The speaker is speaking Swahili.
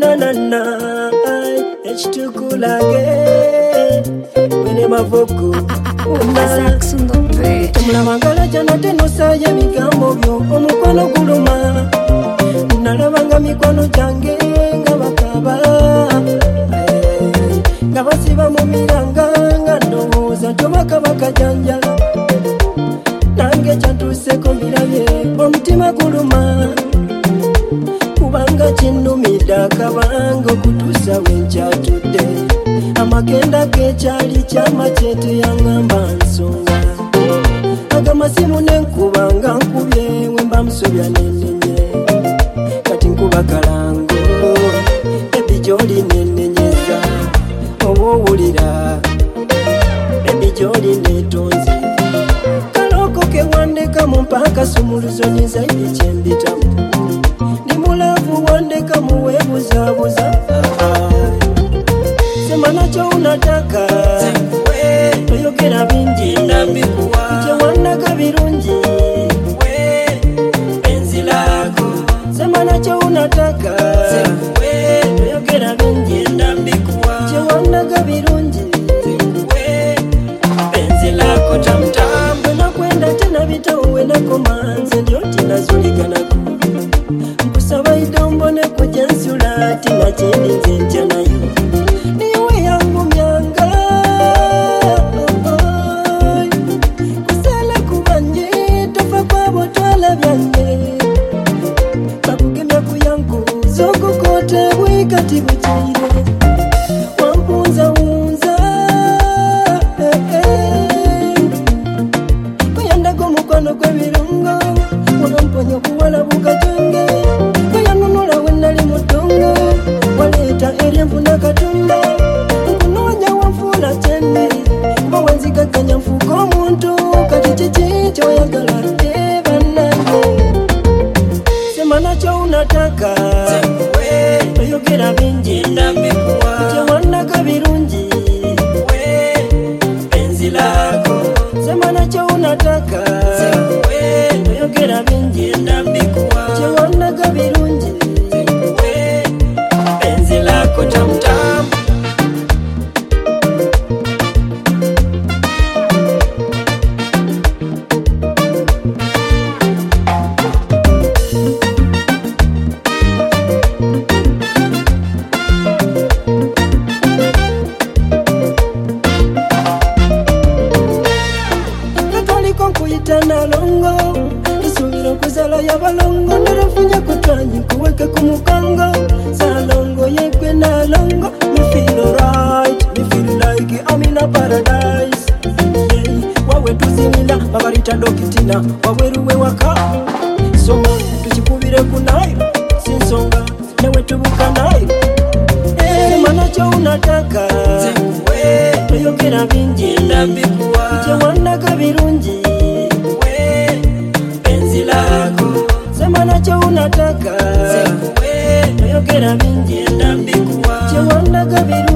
nanana echitukulaga wene mavuku temulabangala jana tenosaya bigambo byo omukwano guluma nalabanga mikono jange nga bakaba nga basiba mu miranga nga ndowooza tobakabaka janjala nange kyantuuseko mbirabye omutima guluma kubanga kinnumidde akabanga okutuusa wenkyatudde amagenda gekyali kyama kyete yaŋŋamba nsonga agamasimu nenkubanga nkubye wemba musobya nenenye kati nkuba kalango ebi gyoli nenenyeza oba owulira ebi gyoli netonze kaloko kewandeka mu mpaka sumuluzoni zaidi kyembitamu ndi mulavu wandeka muwebuzabuza sema nacho unataka oyogera bingi kyewandaka birungi penzi lako sema nacho unataka oyogera bingi kyewandaka birungi penzi lako tamtambo nakwenda tena bitawe nakomanze ndio tinazuliganako nkusaba idombone kujensula tina chini nzenja nayo niwe yangu myanga kusala kubanje tofa kwabo twala byange bakugemya kuyangu zokukote bwikati buchire wampunza unza kuyandago mukono kwebirungo wamponyo kuwala bukatonge kuyanunula wenali mutongo waleta eryemfuna katumba nkunonya wamfula chene kuba wenzigaganya nfuka omuntu kati kiki kyoyagala ebanange sema nacho unataka oyogera bingi kyewandaka birungi penzi lako sema nacho unataka oyogera bingi kyewandaka birungi penzi lako tamtam nkuyitana longo isuubira okuzala yabalongo nerafunya kutwanyi kuweke kumukango salongo yegwe nalongo me feel alright me feel like I'm in a paradise wawe tuzimila babalita dokitina waweruwe waka songa tukikubire kunayo sinsonga newe tubuka nayo manacho unataka oyogera bingi kyewandaka birungi penzi lako sema nacho unataka oyogera bingi kyewandaka birungi